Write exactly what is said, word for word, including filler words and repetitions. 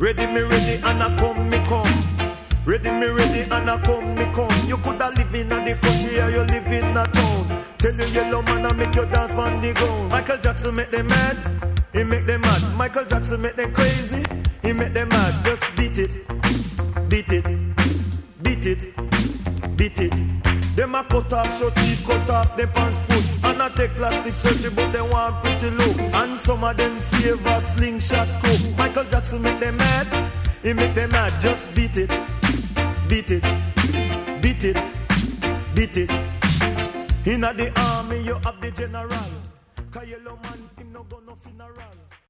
Ready me ready and I come me come. Ready me ready and I come me come. You coulda live in the country or you live in a town. Tell you yellow man I make you dance on the ground. Michael Jackson make them mad, he make them mad. Michael Jackson make them crazy, he make them mad. Just beat it, beat it, beat it, beat it. Them a cut off short teeth, cut off them pants foot. And I take plastic surgery but they want pretty look. And some of them favor slingshot cook. Michael Jackson make them mad, he make them mad. Just beat it, beat it, beat it, beat it. Inna the army you have the general.